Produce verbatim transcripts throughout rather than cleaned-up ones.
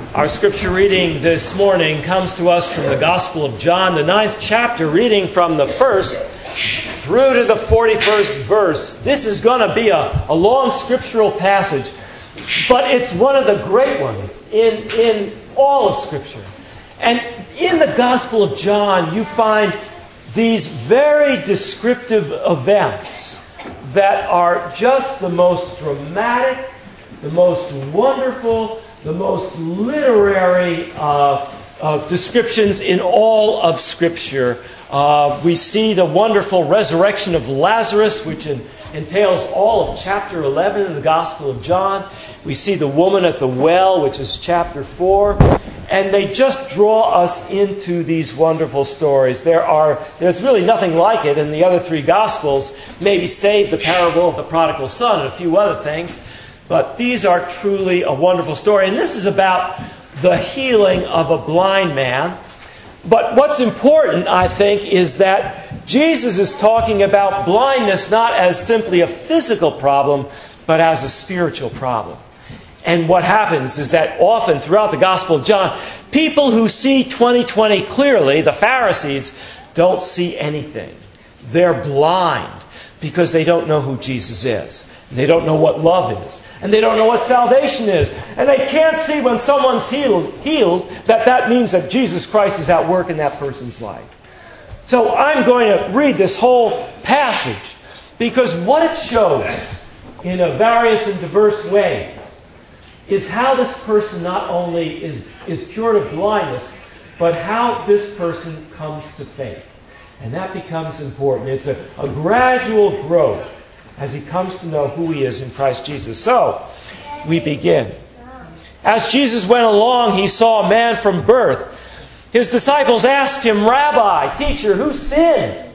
Our scripture reading this morning comes to us from the Gospel of John, the ninth chapter, reading from the first through to the forty-first verse. This is going to be a, a long scriptural passage, but it's one of the great ones in, in all of Scripture. And in the Gospel of John, you find these very descriptive events that are just the most dramatic, the most wonderful, the most literary uh, uh, descriptions in all of Scripture. Uh, we see the wonderful resurrection of Lazarus, which in, entails all of chapter eleven in the Gospel of John. We see the woman at the well, which is chapter four. And they just draw us into these wonderful stories. There are, there's really nothing like it in the other three Gospels, maybe save the parable of the prodigal son and a few other things. But these are truly a wonderful story. And this is about the healing of a blind man. But what's important, I think, is that Jesus is talking about blindness not as simply a physical problem, but as a spiritual problem. And what happens is that often throughout the Gospel of John, people who see twenty twenty clearly, the Pharisees, don't see anything. They're blind because they don't know who Jesus is. They don't know what love is. And they don't know what salvation is. And they can't see when someone's healed, healed that that means that Jesus Christ is at work in that person's life. So I'm going to read this whole passage because what it shows in a various and diverse ways is how this person not only is, is cured of blindness, but how this person comes to faith. And that becomes important. It's a, a gradual growth as he comes to know who he is in Christ Jesus. So, we begin. As Jesus went along, he saw a man from birth. His disciples asked him, "Rabbi, teacher, who sinned?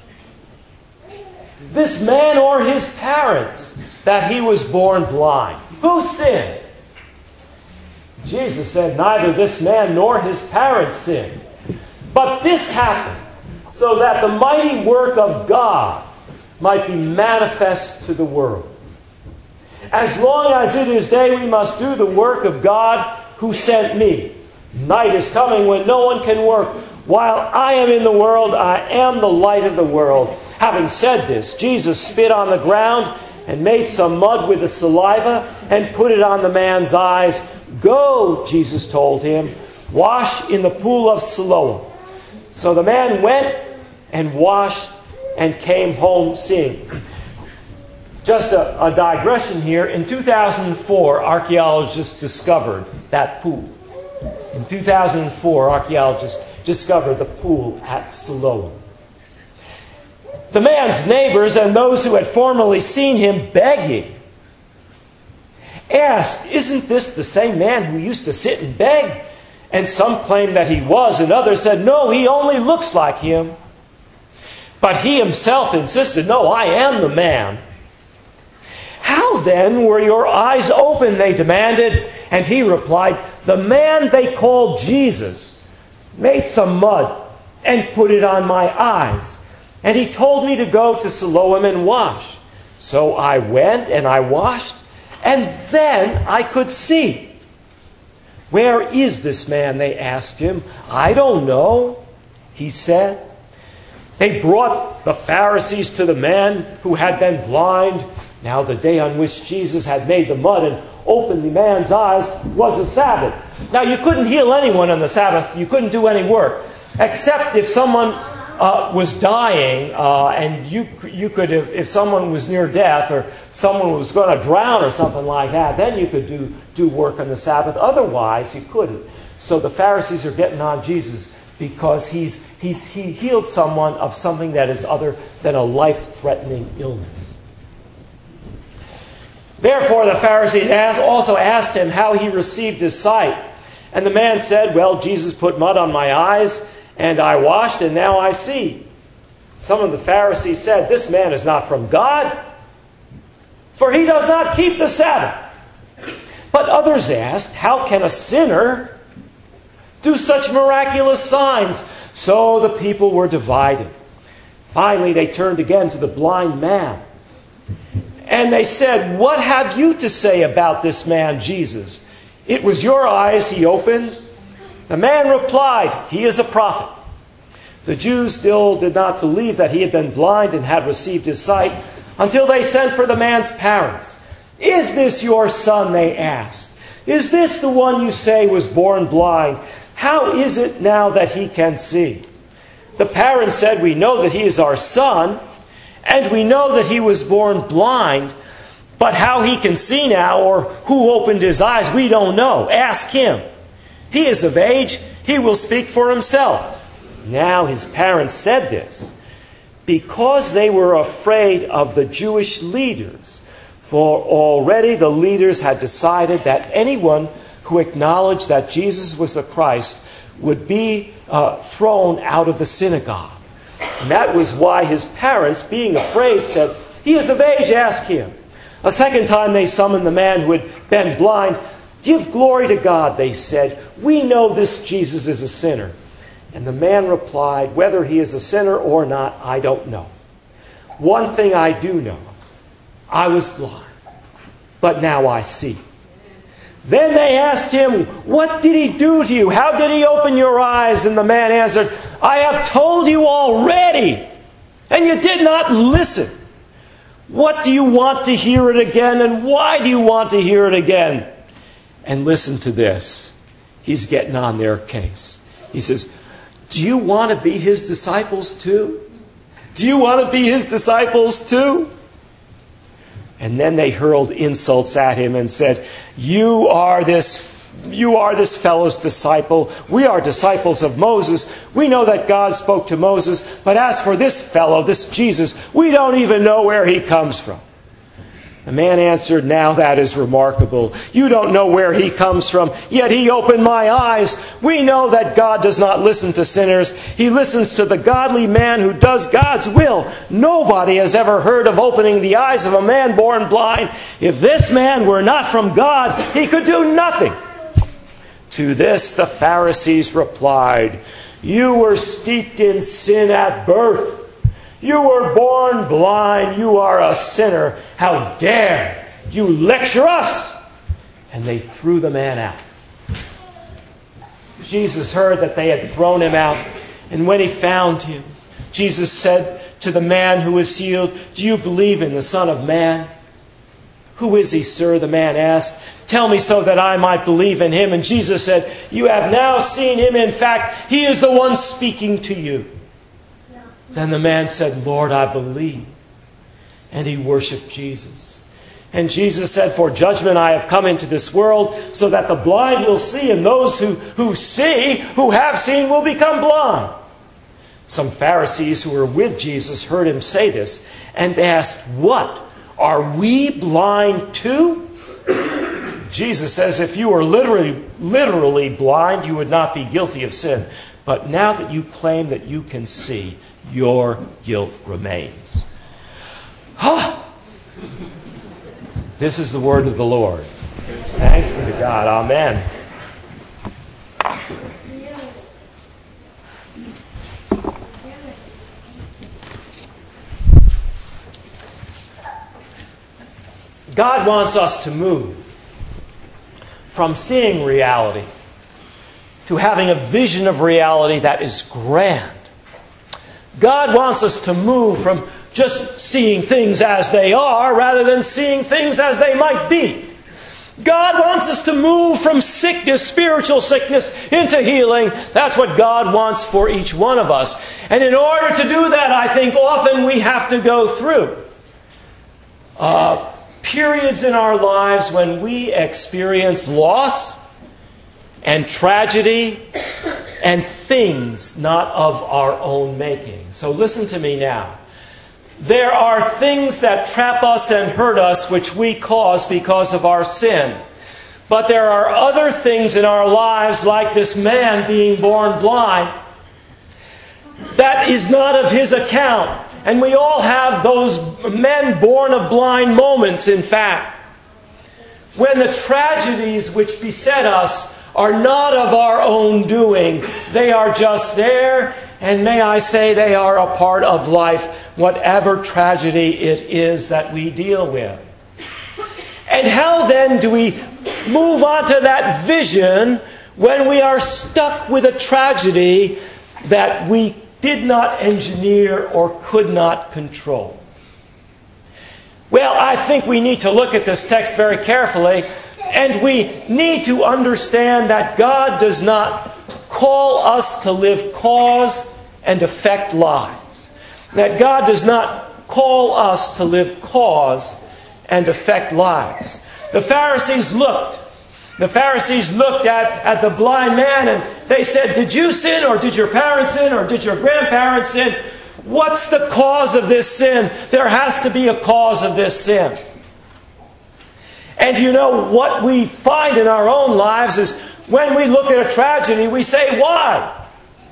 This man or his parents, that he was born blind? Who sinned?" Jesus said, "Neither this man nor his parents sinned. But this happened so that the mighty work of God might be manifest to the world. As long as it is day, we must do the work of God who sent me. Night is coming when no one can work. While I am in the world, I am the light of the world." Having said this, Jesus spit on the ground and made some mud with the saliva and put it on the man's eyes. "Go," Jesus told him, "wash in the pool of Siloam." So the man went and washed and came home seeing. Just a, a digression here. In two thousand four, archaeologists discovered that pool. In two thousand four, archaeologists discovered the pool at Siloam. The man's neighbors and those who had formerly seen him begging asked, "Isn't this the same man who used to sit and beg?" And some claimed that he was, and others said, "No, he only looks like him." But he himself insisted, "No, I am the man." "How then were your eyes open?" they demanded. And he replied, "The man they called Jesus made some mud and put it on my eyes. And he told me to go to Siloam and wash. So I went and I washed, and then I could see." "Where is this man?" they asked him. "I don't know," he said. They brought the Pharisees to the man who had been blind. Now the day on which Jesus had made the mud and opened the man's eyes was the Sabbath. Now you couldn't heal anyone on the Sabbath. You couldn't do any work. Except if someone uh, was dying uh, and you you could, if, if someone was near death or someone was going to drown or something like that, then you could do, do work on the Sabbath. Otherwise, you couldn't. So the Pharisees are getting on Jesus because he's, he's he healed someone of something that is other than a life-threatening illness. Therefore, the Pharisees asked, also asked him how he received his sight. And the man said, "Well, Jesus put mud on my eyes, and I washed, and now I see." Some of the Pharisees said, "This man is not from God, for he does not keep the Sabbath." But others asked, "How can a sinner do such miraculous signs?" So the people were divided. Finally, they turned again to the blind man. And they said, "What have you to say about this man, Jesus? It was your eyes he opened." The man replied, "He is a prophet." The Jews still did not believe that he had been blind and had received his sight until they sent for the man's parents. "Is this your son?" they asked. "Is this the one you say was born blind? How is it now that he can see?" The parents said, "We know that he is our son, and we know that he was born blind, but how he can see now or who opened his eyes, we don't know. Ask him. He is of age. He will speak for himself." Now his parents said this because they were afraid of the Jewish leaders, for already the leaders had decided that anyone who acknowledged that Jesus was the Christ would be uh, thrown out of the synagogue. And that was why his parents, being afraid, said, "He is of age, ask him." A second time they summoned the man who had been blind. "Give glory to God," they said. "We know this Jesus is a sinner." And the man replied, "Whether he is a sinner or not, I don't know. One thing I do know. I was blind, but now I see." Then they asked him, "What did he do to you? How did he open your eyes?" And the man answered, "I have told you already, and you did not listen. What do you want to hear it again? And why do you want to hear it again?" And listen to this. He's getting on their case. He says, "Do you want to be his disciples too? Do you want to be his disciples too?" And then they hurled insults at him and said, You are this you are this fellow's disciple. We are disciples of Moses. We know that God spoke to Moses. But as for this fellow, this Jesus, we don't even know where he comes from." The man answered, "Now that is remarkable. You don't know where he comes from, yet he opened my eyes. We know that God does not listen to sinners. He listens to the godly man who does God's will. Nobody has ever heard of opening the eyes of a man born blind. If this man were not from God, he could do nothing." To this the Pharisees replied, "You were steeped in sin at birth. You were born blind. You are a sinner. How dare you lecture us?" And they threw the man out. Jesus heard that they had thrown him out. And when he found him, Jesus said to the man who was healed, "Do you believe in the Son of Man?" "Who is he, sir?" the man asked. "Tell me so that I might believe in him." And Jesus said, "You have now seen him. In fact, he is the one speaking to you." Then the man said, "Lord, I believe." And he worshipped Jesus. And Jesus said, "For judgment I have come into this world, so that the blind will see, and those who, who see, who have seen, will become blind." Some Pharisees who were with Jesus heard him say this, and asked, "What? Are we blind too?" Jesus says, "If you were literally, literally blind, you would not be guilty of sin. But now that you claim that you can see, your guilt remains." Ah! This is the word of the Lord. Thanks be to God. Amen. God wants us to move from seeing reality to having a vision of reality that is grand. God wants us to move from just seeing things as they are rather than seeing things as they might be. God wants us to move from sickness, spiritual sickness, into healing. That's what God wants for each one of us. And in order to do that, I think often we have to go through uh, periods in our lives when we experience loss and tragedy and things not of our own making. So listen to me now. There are things that trap us and hurt us which we cause because of our sin. But there are other things in our lives, like this man being born blind, that is not of his account. And we all have those men born of blind moments, in fact, when the tragedies which beset us are not of our own doing. They are just there, and may I say they are a part of life, whatever tragedy it is that we deal with. And how then do we move on to that vision when we are stuck with a tragedy that we did not engineer or could not control? Well, I think we need to look at this text very carefully, and we need to understand that God does not call us to live cause and effect lives. That God does not call us to live cause and affect lives. The Pharisees looked. The Pharisees looked at, at the blind man and they said, did you sin, or did your parents sin, or did your grandparents sin? What's the cause of this sin? There has to be a cause of this sin. And you know, what we find in our own lives is when we look at a tragedy, we say, why?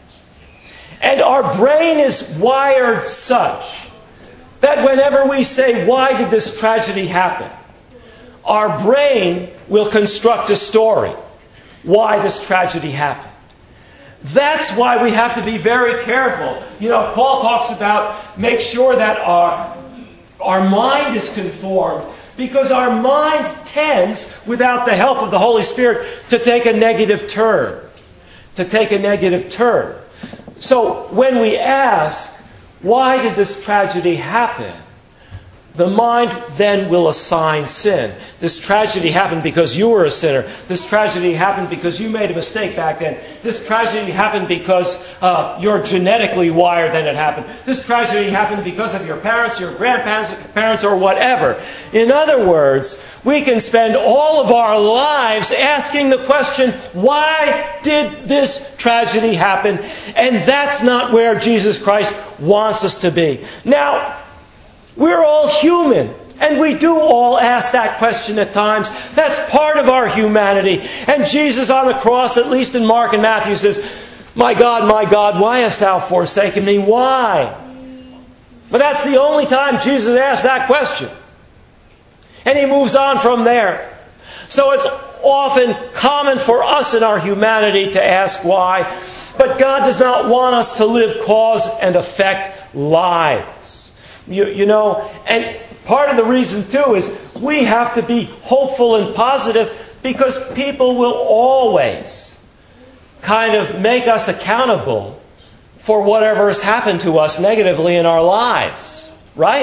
And our brain is wired such that whenever we say, why did this tragedy happen? Our brain will construct a story why this tragedy happened. That's why we have to be very careful. You know, Paul talks about make sure that our, our mind is conformed, because our mind tends, without the help of the Holy Spirit, to take a negative turn. To take a negative turn. So when we ask, why did this tragedy happen? The mind then will assign sin. This tragedy happened because you were a sinner. This tragedy happened because you made a mistake back then. This tragedy happened because uh, you're genetically wired that it happened. This tragedy happened because of your parents, your grandparents, parents, or whatever. In other words, we can spend all of our lives asking the question, why did this tragedy happen? And that's not where Jesus Christ wants us to be. Now, we're all human, and we do all ask that question at times. That's part of our humanity. And Jesus on the cross, at least in Mark and Matthew, says, my God, my God, why hast thou forsaken me? Why? But that's the only time Jesus asks that question. And he moves on from there. So it's often common for us in our humanity to ask why. But God does not want us to live cause and effect lives. You, you know, and part of the reason too is we have to be hopeful and positive, because people will always kind of make us accountable for whatever has happened to us negatively in our lives. Right?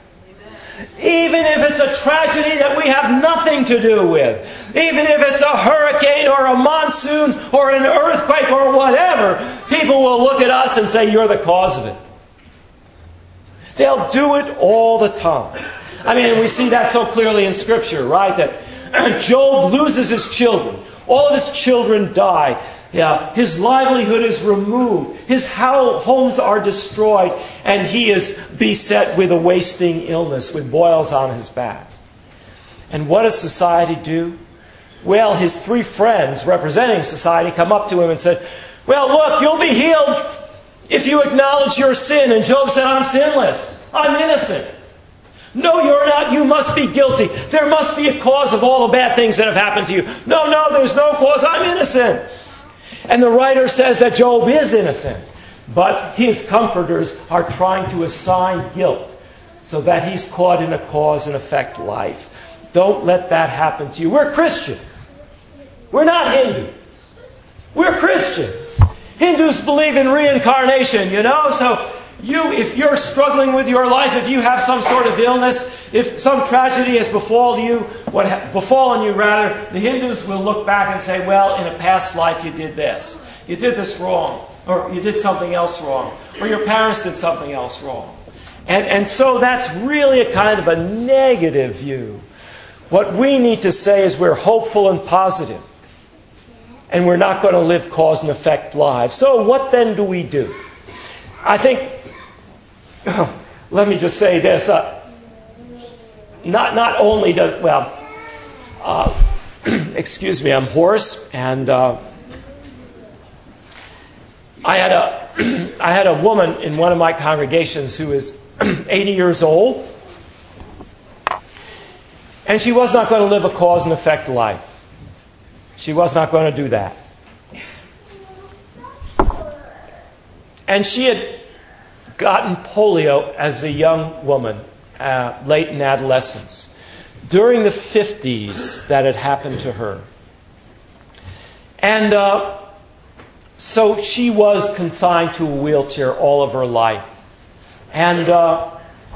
Even if it's a tragedy that we have nothing to do with. Even if it's a hurricane or a monsoon or an earthquake or whatever, people will look at us and say, you're the cause of it. They'll do it all the time. I mean, we see that so clearly in Scripture, right? That Job loses his children. All of his children die. Yeah, his livelihood is removed. His homes are destroyed. And he is beset with a wasting illness, with boils on his back. And what does society do? Well, his three friends representing society come up to him and said, well, look, you'll be healed if you acknowledge your sin. And Job said, I'm sinless. I'm innocent. No, you're not. You must be guilty. There must be a cause of all the bad things that have happened to you. No, no, there's no cause. I'm innocent. And the writer says that Job is innocent. But his comforters are trying to assign guilt so that he's caught in a cause and effect life. Don't let that happen to you. We're Christians. We're not Hindus. We're Christians. Hindus believe in reincarnation, you know, so you, if you're struggling with your life, if you have some sort of illness, if some tragedy has befallen you, what ha- befallen you rather, the Hindus will look back and say, well, in a past life you did this. You did this wrong, or you did something else wrong, or your parents did something else wrong. And, and so that's really a kind of a negative view. What we need to say is we're hopeful and positive. And we're not going to live cause and effect lives. So what then do we do? I think, let me just say this. Uh, not not only does, well, uh, excuse me, I'm hoarse. And uh, I had a I had a woman in one of my congregations who is eighty years old. And she was not going to live a cause and effect life. She was not going to do that. And she had gotten polio as a young woman, uh, late in adolescence. during the fifties that had happened to her. And uh, so she was consigned to a wheelchair all of her life. And uh,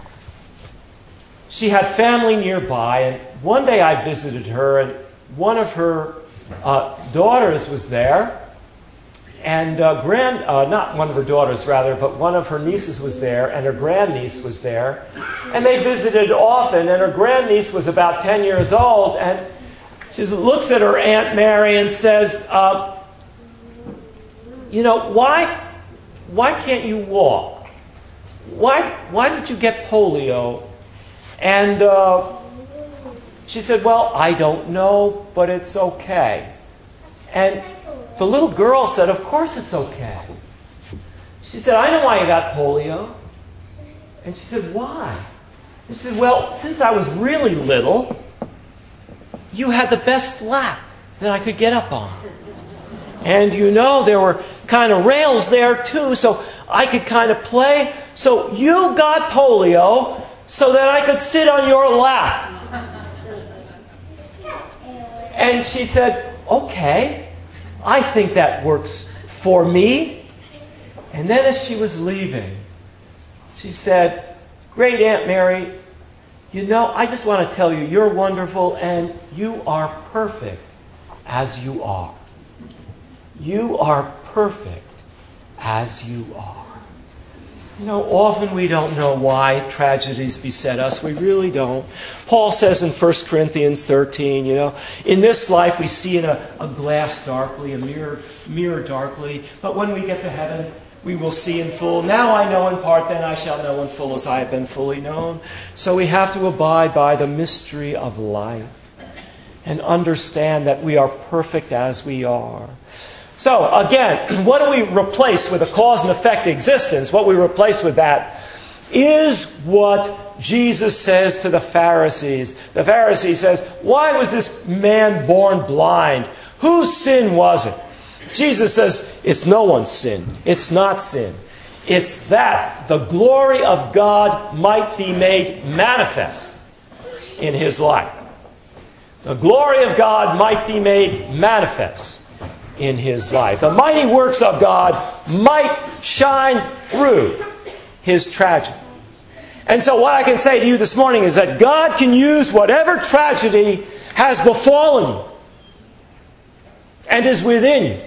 she had family nearby. And one day I visited her, and one of her uh, daughters was there. And uh, grand, uh, not one of her daughters, rather, but one of her nieces was there, and her grandniece was there. And they visited often, and her grandniece was about ten years old, and she looks at her Aunt Mary and says, uh, you know, why, why can't you walk? Why, why did you get polio? And uh, she said, well, I don't know, but it's okay. And the little girl said, of course it's okay. She said, I know why you got polio. And she said, why? She said, well, since I was really little, you had the best lap that I could get up on. And you know, there were kind of rails there too, so I could kind of play. So you got polio so that I could sit on your lap. And she said, okay. I think that works for me. And then as she was leaving, she said, great Aunt Mary, you know, I just want to tell you, you're wonderful and you are perfect as you are. You are perfect as you are. You know, often we don't know why tragedies beset us. We really don't. Paul says in First Corinthians thirteen, you know, in this life we see in a, a glass darkly, a mirror, mirror darkly, but when we get to heaven, we will see in full. Now I know in part, then I shall know in full as I have been fully known. So we have to abide by the mystery of life and understand that we are perfect as we are. So, again, what do we replace with a cause and effect existence? What we replace with that is what Jesus says to the Pharisees. The Pharisee says, why was this man born blind? Whose sin was it? Jesus says, it's no one's sin. It's not sin. It's that the glory of God might be made manifest in his life. The glory of God might be made manifest in his life. The mighty works of God might shine through his tragedy. And so what I can say to you this morning is that God can use whatever tragedy has befallen you and is within you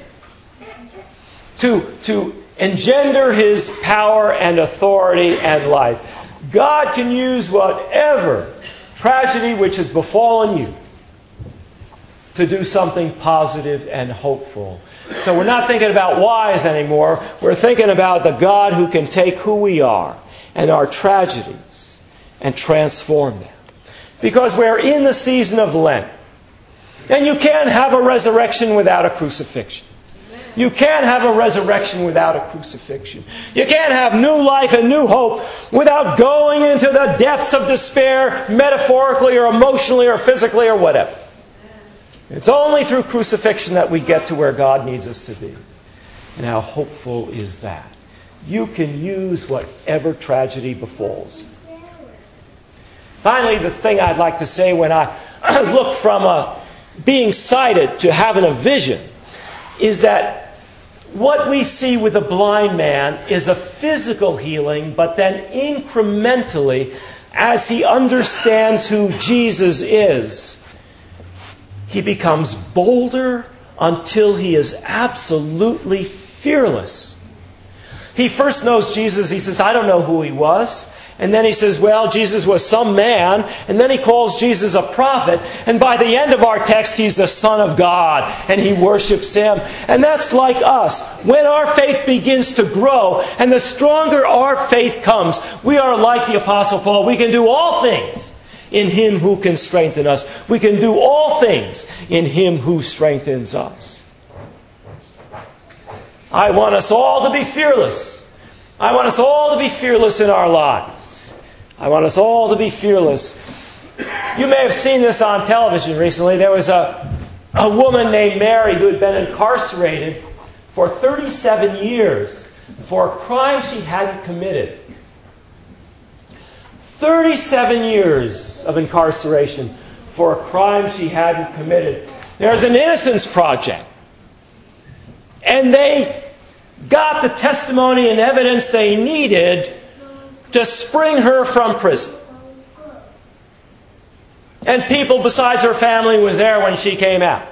to, to engender his power and authority and life. God can use whatever tragedy which has befallen you to do something positive and hopeful. So we're not thinking about whys anymore. We're thinking about the God who can take who we are and our tragedies and transform them. Because we're in the season of Lent. And you can't have a resurrection without a crucifixion. You can't have a resurrection without a crucifixion. You can't have new life and new hope without going into the depths of despair, metaphorically or emotionally or physically or whatever. It's only through crucifixion that we get to where God needs us to be. And how hopeful is that? You can use whatever tragedy befalls. Finally, the thing I'd like to say when I look from a being sighted to having a vision is that what we see with a blind man is a physical healing, but then incrementally, as he understands who Jesus is, he becomes bolder until he is absolutely fearless. He first knows Jesus. He says, I don't know who he was. And then he says, well, Jesus was some man. And then he calls Jesus a prophet. And by the end of our text, he's the Son of God. And he worships him. And that's like us. When our faith begins to grow, and the stronger our faith comes, we are like the Apostle Paul. We can do all things in him who can strengthen us. We can do all things in him who strengthens us. I want us all to be fearless. I want us all to be fearless in our lives. I want us all to be fearless. You may have seen this on television recently. There was a, a woman named Mary who had been incarcerated for thirty-seven years for a crime she hadn't committed. thirty-seven years of incarceration for a crime she hadn't committed. There's an Innocence Project. And they got the testimony and evidence they needed to spring her from prison. And people besides her family was there when she came out.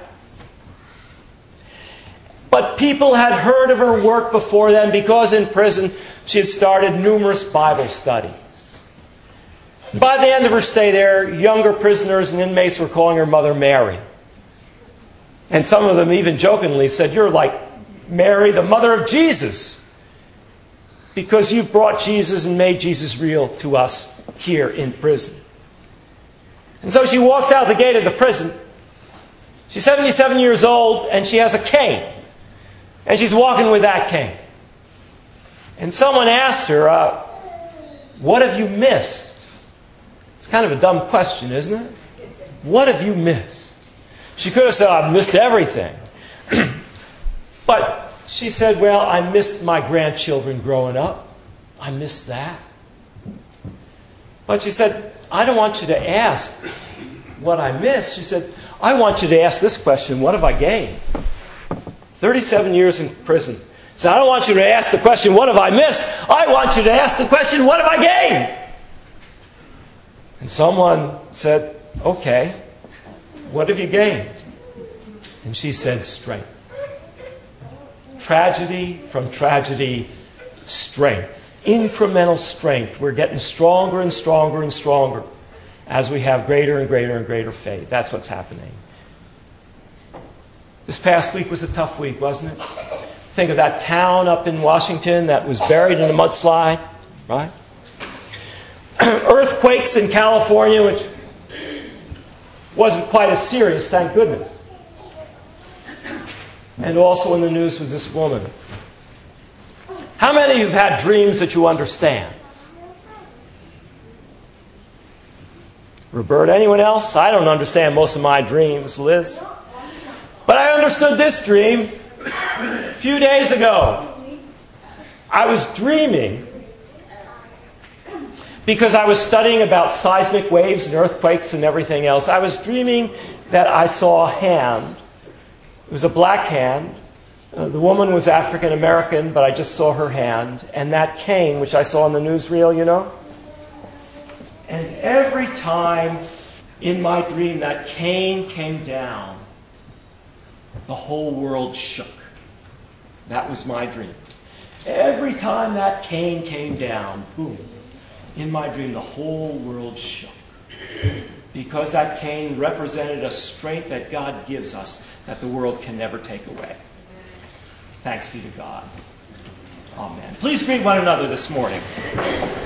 But people had heard of her work before then because in prison she had started numerous Bible studies. By the end of her stay there, younger prisoners and inmates were calling her Mother Mary. And some of them even jokingly said, "You're like Mary, the mother of Jesus, because you brought Jesus and made Jesus real to us here in prison." And so she walks out the gate of the prison. She's seventy-seven years old, and she has a cane. And she's walking with that cane. And someone asked her, uh, "What have you missed?" It's kind of a dumb question, isn't it? What have you missed? She could have said, "I've missed everything." But she said, "Well, I missed my grandchildren growing up. I missed that." But she said, "I don't want you to ask what I missed." She said, "I want you to ask this question, what have I gained?" thirty-seven years in prison. So I don't want you to ask the question, what have I missed? I want you to ask the question, what have I gained? And someone said, "Okay, what have you gained?" And she said, "Strength. Tragedy from tragedy, strength. Incremental strength. We're getting stronger and stronger and stronger as we have greater and greater and greater faith." That's what's happening. This past week was a tough week, wasn't it? Think of that town up in Washington that was buried in a mudslide, right? Earthquakes in California, which wasn't quite as serious, thank goodness. And also in the news was this woman. How many of you have had dreams that you understand? Roberta, anyone else? I don't understand most of my dreams, Liz. But I understood this dream a few days ago. I was dreaming because I was studying about seismic waves and earthquakes and everything else. I was dreaming that I saw a hand. It was a black hand. Uh, the woman was African American, but I just saw her hand. And that cane, which I saw on the newsreel, you know. And every time in my dream that cane came down, the whole world shook. That was my dream. Every time that cane came down, boom, in my dream, the whole world shook. Because that cane represented a strength that God gives us that the world can never take away. Thanks be to God. Amen. Please greet one another this morning.